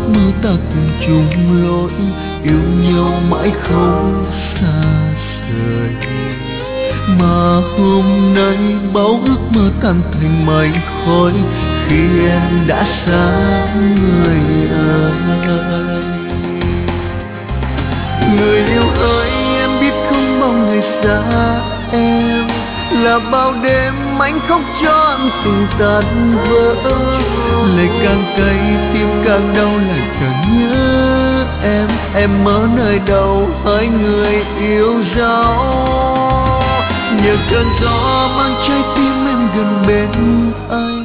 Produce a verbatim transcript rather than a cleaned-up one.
mơ ta cùng chung lối, yêu nhau mãi không xa rời. Mà hôm nay bao ước mơ tan thành mây khói khi em đã xa người ơi. Người yêu ơi, em biết không mong ngày xa em là bao đêm anh khóc cho anh tình tan vỡ. Lời càng cay tim càng đau, lại càng nhớ em. Em ở nơi đâu hỡi người yêu dấu, nhờ cơn gió mang trái tim em gần bên anh.